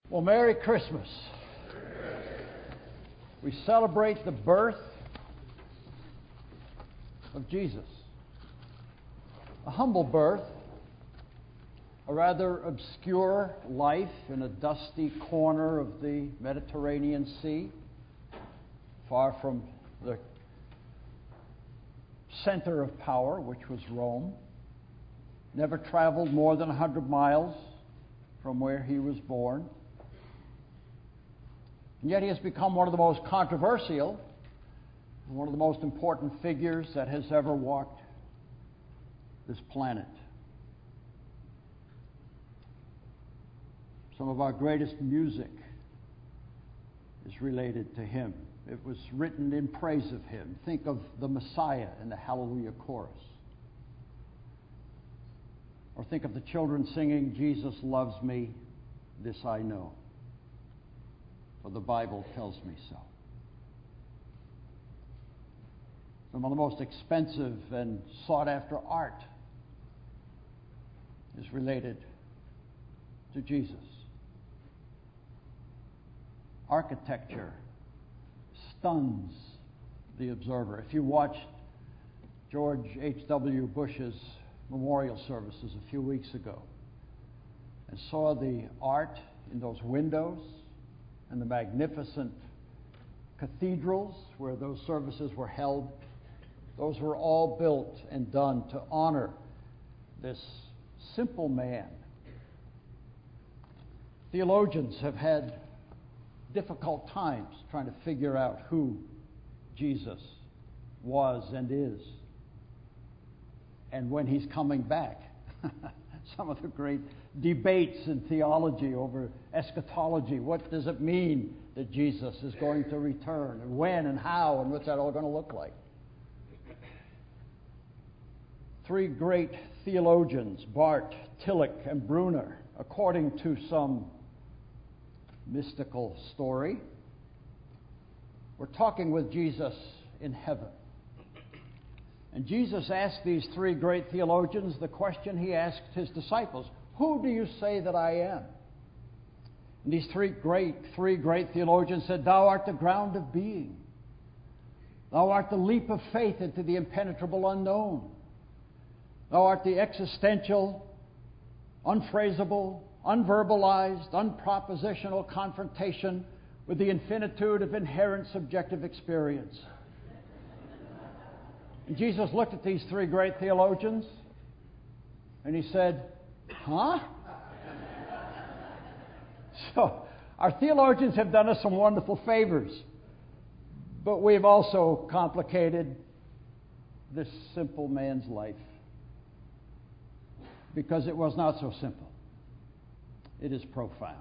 Well, Merry Christmas. We celebrate the birth of Jesus. A humble birth, a rather obscure life in a dusty corner of the Mediterranean Sea, far from the center of power, which was Rome. Never traveled more than 100 miles from where he was born. And yet he has become one of the most controversial, one of the most important figures that has ever walked this planet. Some of our greatest music is related to him. It was written in praise of him. Think of the Messiah in the Hallelujah chorus. Or think of the children singing, "Jesus loves me, this I know, for the Bible tells me so." Some of the most expensive and sought-after art is related to Jesus. Architecture stuns the observer. If you watched George H.W. Bush's memorial services a few weeks ago and saw the art in those windows and the magnificent cathedrals where those services were held, those were all built and done to honor this simple man. Theologians have had difficult times trying to figure out who Jesus was and is, and when he's coming back. Some of the great debates in theology over eschatology. What does it mean that Jesus is going to return? And when and how and what's that all going to look like? Three great theologians, Barth, Tillich, and Brunner, according to some mystical story, were talking with Jesus in heaven. And Jesus asked these three great theologians the question he asked his disciples: "Who do you say that I am?" And these three great theologians said, "Thou art the ground of being. Thou art the leap of faith into the impenetrable unknown. Thou art the existential, unphraseable, unverbalized, unpropositional confrontation with the infinitude of inherent subjective experience." And Jesus looked at these three great theologians and he said, "Huh?" So our theologians have done us some wonderful favors, but we've also complicated this simple man's life, because it was not so simple. It is profound.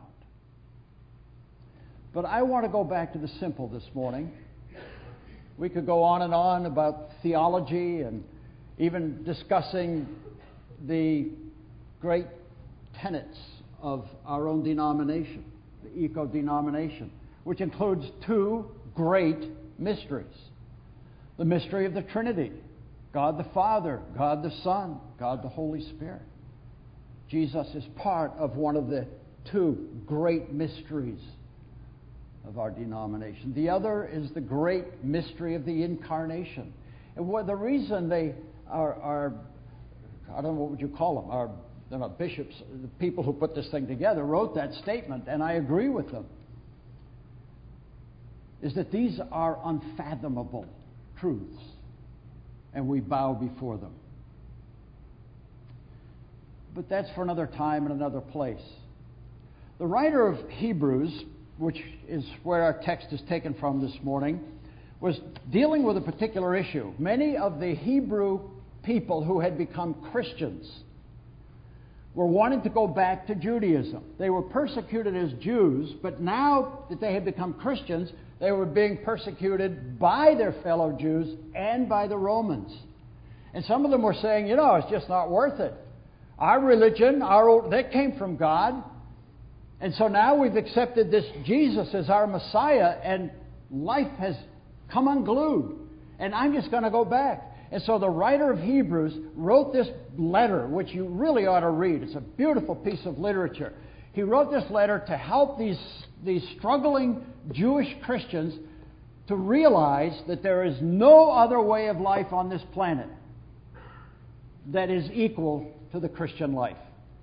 But I want to go back to the simple this morning. We could go on and on about theology and even discussing the great tenets of our own denomination, the eco-denomination, which includes two great mysteries. The mystery of the Trinity, God the Father, God the Son, God the Holy Spirit. Jesus is part of one of the two great mysteries of our denomination. The other is the great mystery of the Incarnation. And the reason they are I don't know, what would you call them? They're not bishops. The people who put this thing together wrote that statement, and I agree with them, is that these are unfathomable truths, and we bow before them. But that's for another time and another place. The writer of Hebrews, which is where our text is taken from this morning, was dealing with a particular issue. Many of the Hebrew people who had become Christians were wanting to go back to Judaism. They were persecuted as Jews, but now that they had become Christians, they were being persecuted by their fellow Jews and by the Romans. And some of them were saying, it's just not worth it. Our religion, that came from God. And so now we've accepted this Jesus as our Messiah, and life has come unglued. And I'm just going to go back. And so the writer of Hebrews wrote this letter, which you really ought to read. It's a beautiful piece of literature. He wrote this letter to help these struggling Jewish Christians to realize that there is no other way of life on this planet that is equal to the Christian life.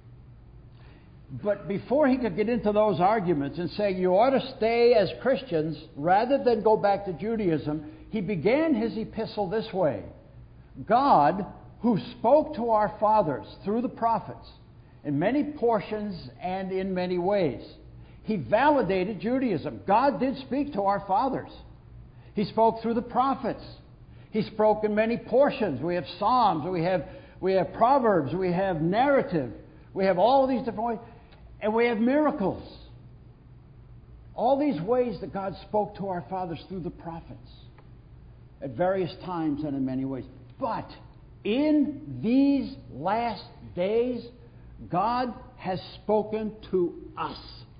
But before he could get into those arguments and say you ought to stay as Christians rather than go back to Judaism, he began his epistle this way. God, who spoke to our fathers through the prophets in many portions and in many ways. He validated Judaism. God did speak to our fathers. He spoke through the prophets. He spoke in many portions. We have Psalms, we have Proverbs, we have narrative, we have all of these different ways, and we have miracles. All these ways that God spoke to our fathers through the prophets at various times and in many ways. But in these last days, God has spoken to us.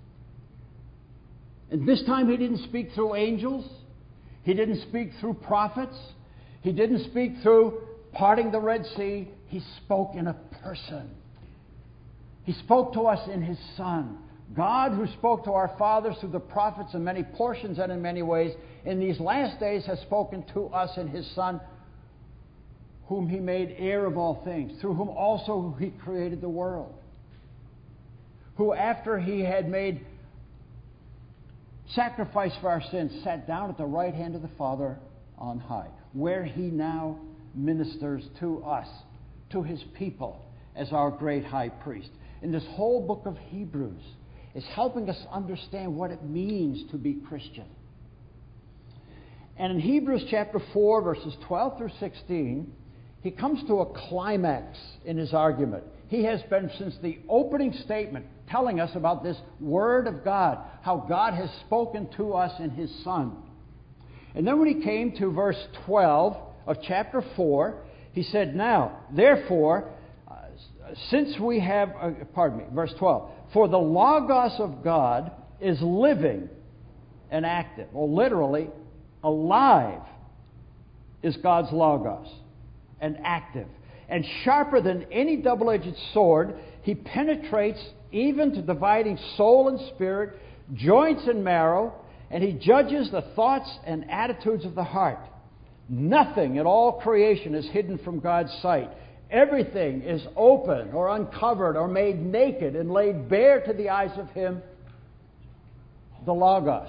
And this time He didn't speak through angels. He didn't speak through prophets. He didn't speak through parting the Red Sea. He spoke in a person. He spoke to us in His Son. God, who spoke to our fathers through the prophets in many portions and in many ways, in these last days has spoken to us in His Son, whom He made heir of all things, through whom also He created the world. Who, after He had made sacrifice for our sins, sat down at the right hand of the Father on high, where He now ministers to us, to His people, as our great high priest. And this whole book of Hebrews is helping us understand what it means to be Christian. And in Hebrews chapter 4, verses 12 through 16, he comes to a climax in his argument. He has been, since the opening statement, telling us about this Word of God, how God has spoken to us in His Son. And then when he came to verse 12 of chapter 4, he said, now, therefore, since we have, verse 12, for the Logos of God is living and active, or literally, alive is God's Logos, and active. And sharper than any double-edged sword, He penetrates even to dividing soul and spirit, joints and marrow, and He judges the thoughts and attitudes of the heart. Nothing in all creation is hidden from God's sight. Everything is open or uncovered or made naked and laid bare to the eyes of Him, the Logos.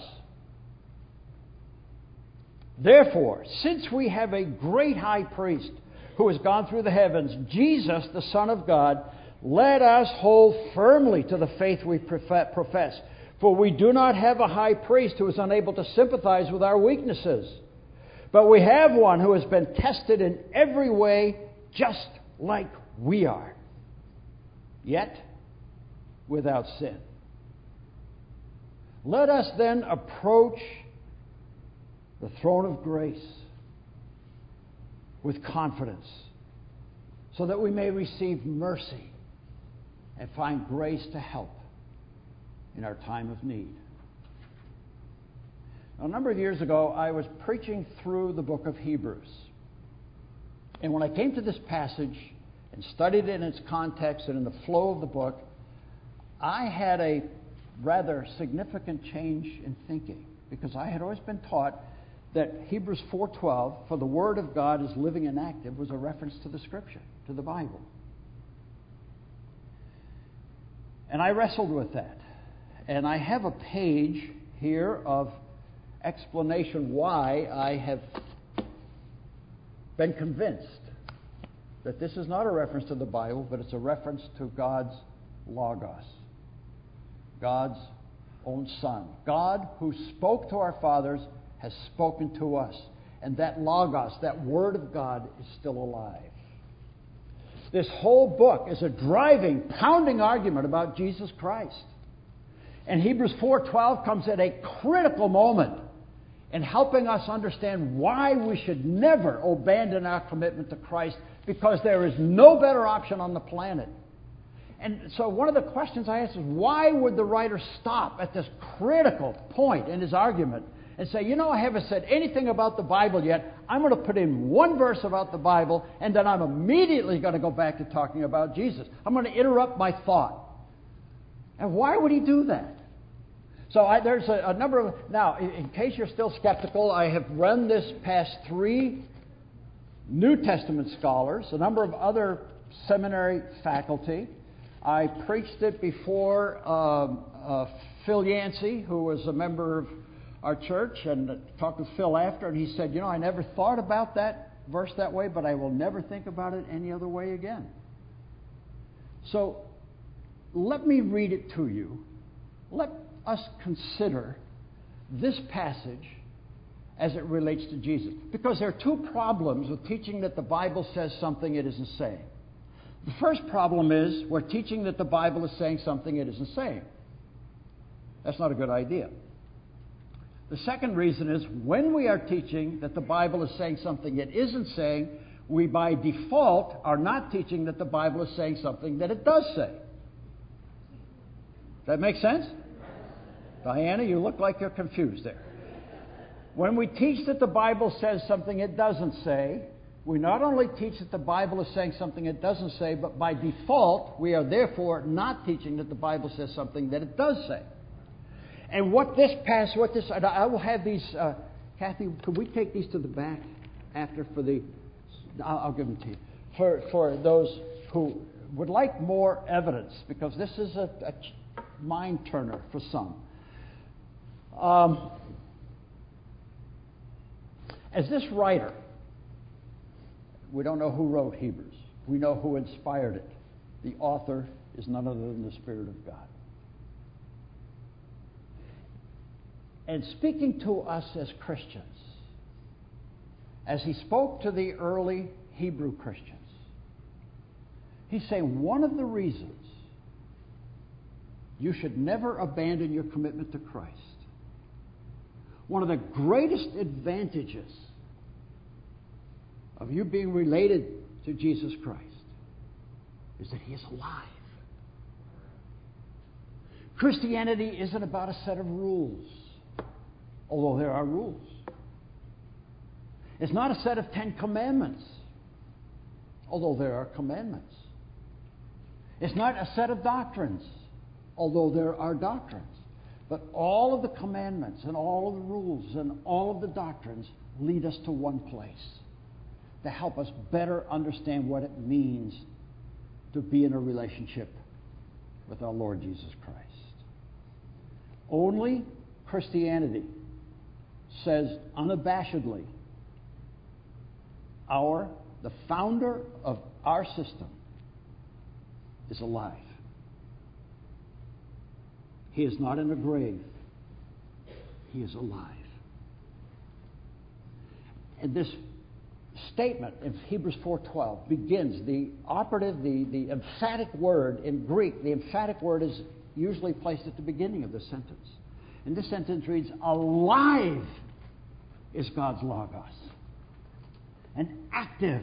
Therefore, since we have a great high priest who has gone through the heavens, Jesus, the Son of God, let us hold firmly to the faith we profess. For we do not have a high priest who is unable to sympathize with our weaknesses, but we have one who has been tested in every way just like we are, yet without sin. Let us then approach the throne of grace with confidence, so that we may receive mercy and find grace to help in our time of need. Now, a number of years ago, I was preaching through the book of Hebrews. And when I came to this passage and studied it in its context and in the flow of the book, I had a rather significant change in thinking, because I had always been taught that Hebrews 4:12, for the Word of God is living and active, was a reference to the Scripture, to the Bible. And I wrestled with that. And I have a page here of explanation why I have been convinced that this is not a reference to the Bible, but it's a reference to God's Logos, God's own Son. God, who spoke to our fathers, has spoken to us. And that Logos, that Word of God, is still alive. This whole book is a driving, pounding argument about Jesus Christ. And Hebrews 4:12 comes at a critical moment in helping us understand why we should never abandon our commitment to Christ, because there is no better option on the planet. And so one of the questions I ask is, why would the writer stop at this critical point in his argument and say, I haven't said anything about the Bible yet. I'm going to put in one verse about the Bible, and then I'm immediately going to go back to talking about Jesus. I'm going to interrupt my thought. And why would he do that? So there's a number of... Now, in case you're still skeptical, I have run this past 3 New Testament scholars, a number of other seminary faculty. I preached it before Phil Yancey, who was a member of our church, and talked with Phil after, and he said, I never thought about that verse that way, but I will never think about it any other way again. So let me read it to you. Let us consider this passage as it relates to Jesus. Because there are 2 problems with teaching that the Bible says something it isn't saying. The first problem is we're teaching that the Bible is saying something it isn't saying. That's not a good idea. The second reason is when we are teaching that the Bible is saying something it isn't saying, we by default are not teaching that the Bible is saying something that it does say. Does that make sense? Diana, you look like you're confused there. When we teach that the Bible says something it doesn't say, we not only teach that the Bible is saying something it doesn't say, but by default, we are therefore not teaching that the Bible says something that it does say. And and I will have these, Kathy, could we take these to the back after I'll give them to you. For those who would like more evidence, because this is a mind turner for some. As this writer, we don't know who wrote Hebrews. We know who inspired it. The author is none other than the Spirit of God. And speaking to us as Christians, as he spoke to the early Hebrew Christians, he's saying one of the reasons you should never abandon your commitment to Christ, one of the greatest advantages of you being related to Jesus Christ is that he is alive. Christianity isn't about a set of rules, although there are rules. It's not a set of 10 commandments, although there are commandments. It's not a set of doctrines, although there are doctrines. But all of the commandments and all of the rules and all of the doctrines lead us to one place, to help us better understand what it means to be in a relationship with our Lord Jesus Christ. Only Christianity says unabashedly, the founder of our system is alive. He is not in a grave. He is alive. And this statement in Hebrews 4:12 begins, the emphatic word in Greek, the emphatic word is usually placed at the beginning of the sentence. And this sentence reads, alive is God's Logos. And active.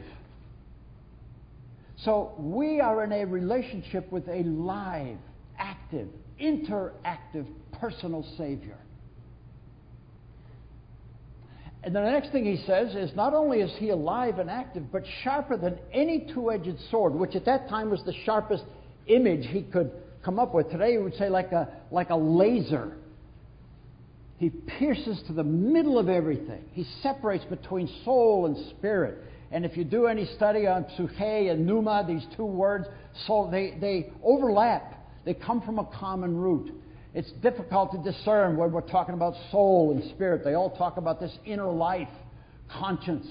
So we are in a relationship with a live, active, interactive, personal Savior. And the next thing he says is not only is he alive and active, but sharper than any two-edged sword, which at that time was the sharpest image he could come up with. Today we would say like a laser. He pierces to the middle of everything. He separates between soul and spirit. And if you do any study on psyche and pneuma, these two words, soul, they overlap. They come from a common root. It's difficult to discern when we're talking about soul and spirit. They all talk about this inner life, conscience.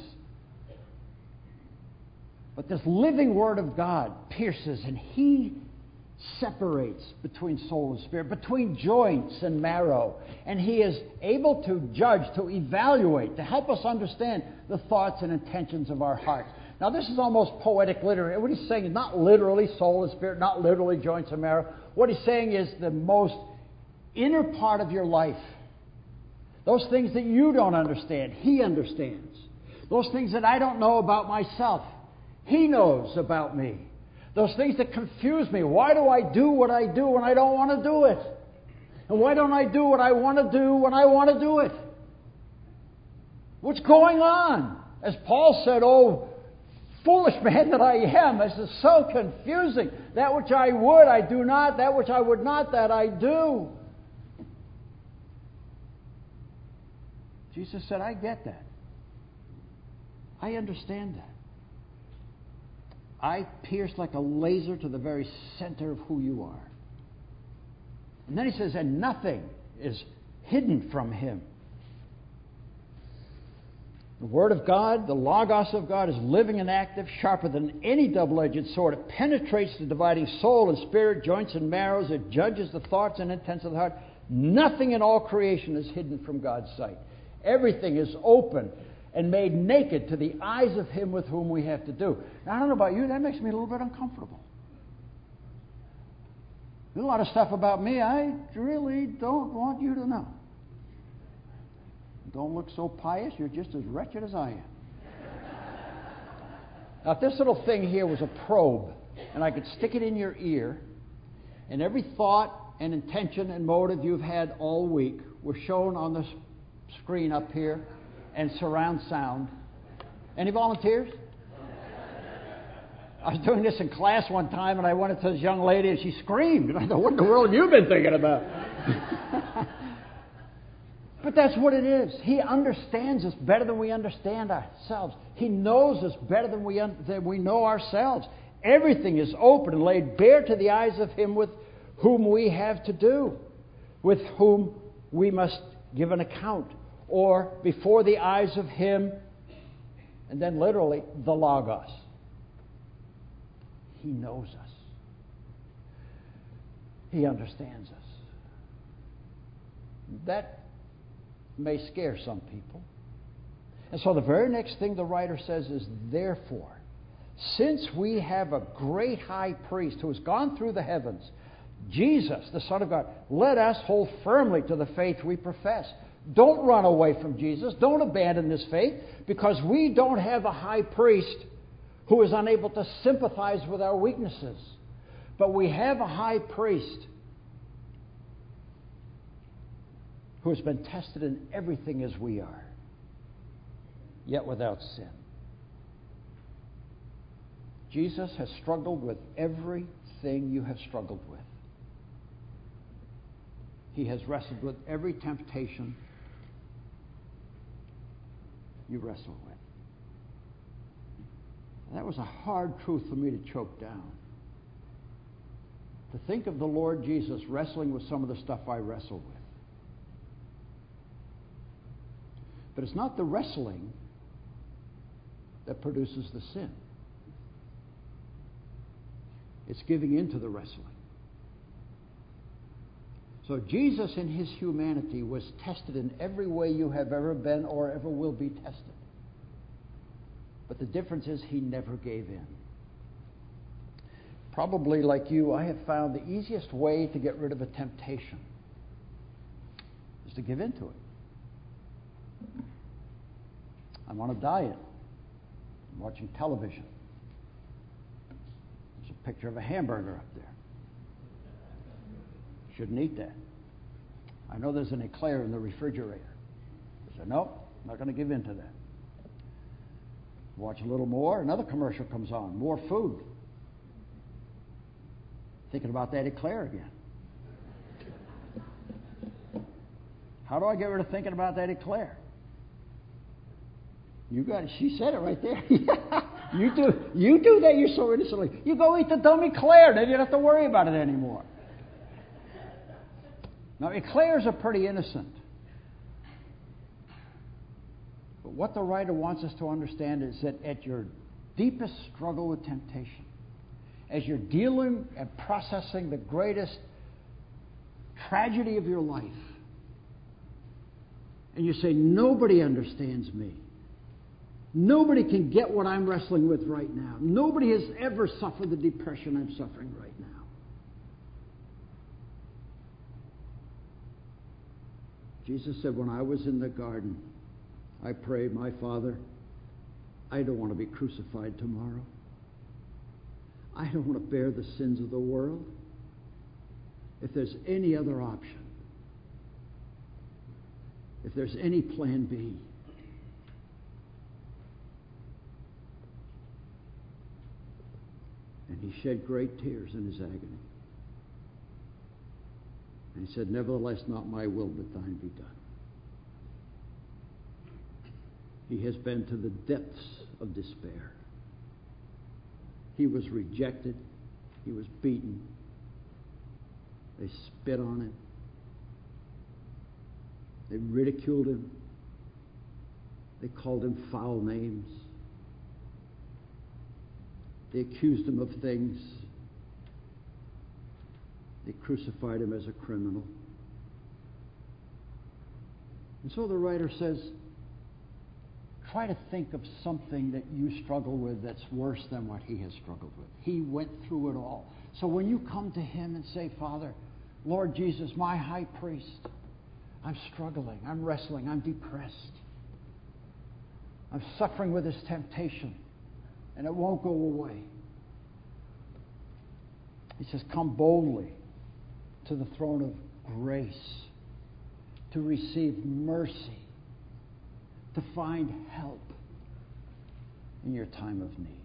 But this living Word of God pierces, and He separates between soul and spirit, between joints and marrow. And He is able to judge, to evaluate, to help us understand the thoughts and intentions of our hearts. Now, this is almost poetic literary. What He's saying is not literally soul and spirit, not literally joints and marrow. What He's saying is the most inner part of your life. Those things that you don't understand, He understands. Those things that I don't know about myself, He knows about me. Those things that confuse me. Why do I do what I do when I don't want to do it? And why don't I do what I want to do when I want to do it? What's going on? As Paul said, Foolish man that I am. This is so confusing. That which I would, I do not. That which I would not, that I do. Jesus said, I get that. I understand that. I pierce like a laser to the very center of who you are. And then he says, and nothing is hidden from him. The Word of God, the Logos of God, is living and active, sharper than any double-edged sword. It penetrates the dividing soul and spirit, joints and marrows. It judges the thoughts and intents of the heart. Nothing in all creation is hidden from God's sight. Everything is open and made naked to the eyes of Him with whom we have to do. Now, I don't know about you, that makes me a little bit uncomfortable. There's a lot of stuff about me I really don't want you to know. Don't look so pious, you're just as wretched as I am. Now, if this little thing here was a probe, and I could stick it in your ear, and every thought and intention and motive you've had all week were shown on the screen up here, and surround sound. Any volunteers? I was doing this in class one time, and I went to this young lady, and she screamed. And I thought, what in the world have you been thinking about? But that's what it is. He understands us better than we understand ourselves. He knows us better than we know ourselves. Everything is open and laid bare to the eyes of Him with whom we have to do, with whom we must give an account, or before the eyes of Him, and then literally, the Logos. He knows us. He understands us. That may scare some people. And so the very next thing the writer says is, therefore, since we have a great high priest who has gone through the heavens, Jesus, the Son of God, let us hold firmly to the faith we profess. Don't run away from Jesus. Don't abandon this faith, because we don't have a high priest who is unable to sympathize with our weaknesses. But we have a high priest who has been tested in everything as we are, yet without sin. Jesus has struggled with everything you have struggled with. He has wrestled with every temptation you wrestle with. And that was a hard truth for me to choke down. To think of the Lord Jesus wrestling with some of the stuff I wrestle with. But it's not the wrestling that produces the sin. It's giving in to the wrestling. So Jesus in His humanity was tested in every way you have ever been or ever will be tested. But the difference is He never gave in. Probably like you, I have found the easiest way to get rid of a temptation is to give in to it. I'm on a diet. I'm watching television. There's a picture of a hamburger up there. Shouldn't eat that. I know there's an eclair in the refrigerator. I said, nope, I'm not going to give in to that. Watch a little more, another commercial comes on, more food. Thinking about that eclair again. How do I get rid of thinking about that eclair? You got it. She said it right there. You do that. You're so innocently. You go eat the dumb eclair. Then you don't have to worry about it anymore. Now, eclairs are pretty innocent. But what the writer wants us to understand is that at your deepest struggle with temptation, as you're dealing and processing the greatest tragedy of your life, and you say, nobody understands me. Nobody can get what I'm wrestling with right now. Nobody has ever suffered the depression I'm suffering right now. Jesus said, when I was in the garden, I prayed, my Father, I don't want to be crucified tomorrow. I don't want to bear the sins of the world. If there's any other option, if there's any plan B, He shed great tears in his agony. And he said, "Nevertheless, not my will, but thine be done." He has been to the depths of despair. He was rejected. He was beaten. They spit on him. They ridiculed him. They called him foul names. They accused him of things. They crucified him as a criminal. And so the writer says, try to think of something that you struggle with that's worse than what he has struggled with. He went through it all. So when you come to him and say, "Father, Lord Jesus, my high priest, I'm struggling, I'm wrestling, I'm depressed. I'm suffering with this temptation, and it won't go away." He says, come boldly to the throne of grace to receive mercy, to find help in your time of need.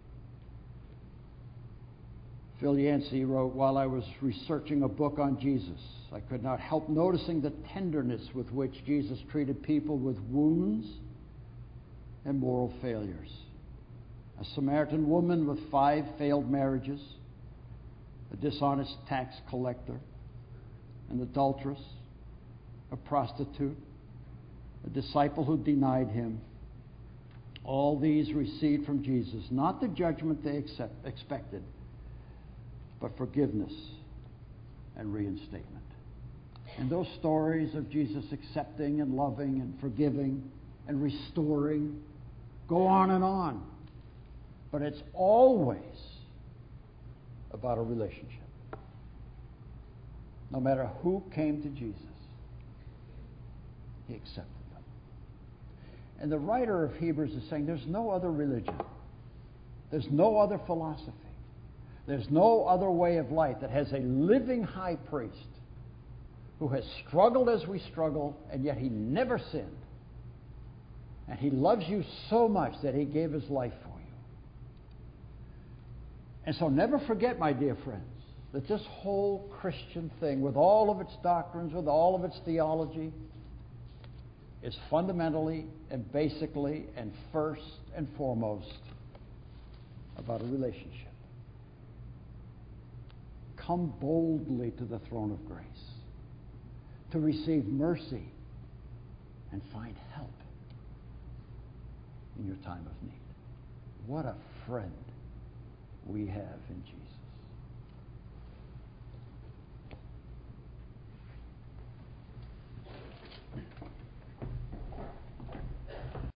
Phil Yancey wrote, "While I was researching a book on Jesus, I could not help noticing the tenderness with which Jesus treated people with wounds and moral failures. A Samaritan woman with 5 failed marriages, a dishonest tax collector, an adulteress, a prostitute, a disciple who denied him. All these received from Jesus not the judgment they expected, but forgiveness and reinstatement." And those stories of Jesus accepting and loving and forgiving and restoring go on and on. But it's always about a relationship. No matter who came to Jesus, he accepted them. And the writer of Hebrews is saying there's no other religion. There's no other philosophy. There's no other way of life that has a living high priest who has struggled as we struggle, and yet he never sinned. And he loves you so much that he gave his life for you. And so never forget, my dear friends, that this whole Christian thing, with all of its doctrines, with all of its theology, is fundamentally and basically and first and foremost about a relationship. Come boldly to the throne of grace to receive mercy and find help in your time of need. What a friend we have in Jesus.